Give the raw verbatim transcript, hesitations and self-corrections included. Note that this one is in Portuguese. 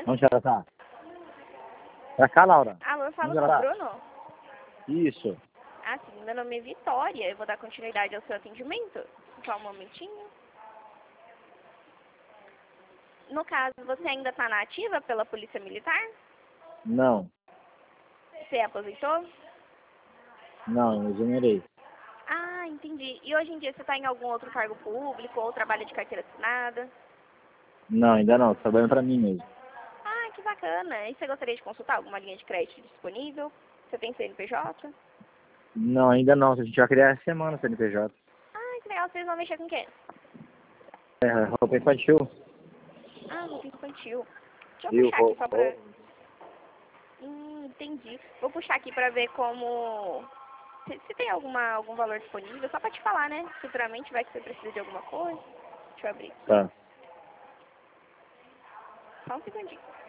Onde ela tá? Pra cá, Laura. Alô, eu falo Onde com ela o tá? Bruno? Isso. Ah, sim, meu nome é Vitória. Eu vou dar continuidade ao seu atendimento. Só um momentinho. No caso, você ainda está na ativa pela Polícia Militar? Não. Você aposentou? Não, eu exonerei. Ah, entendi. E hoje em dia você está em algum outro cargo público ou trabalha de carteira assinada? Não, ainda não. Tô trabalhando pra mim mesmo. Ah, que bacana. E você gostaria de consultar alguma linha de crédito disponível? Você tem C N P J? Não, ainda não. A gente vai criar essa semana o C N P J. Ah, que legal. Vocês vão mexer com o quê? É, roupa infantil. Ah, roupa infantil. Deixa eu Viu? puxar aqui só pra... Hum, entendi. Vou puxar aqui pra ver como... Se, se tem alguma, algum valor disponível, só pra te falar, né? Futuramente vai que você precisa de alguma coisa. Deixa eu abrir aqui. Tá. Só um segundinho.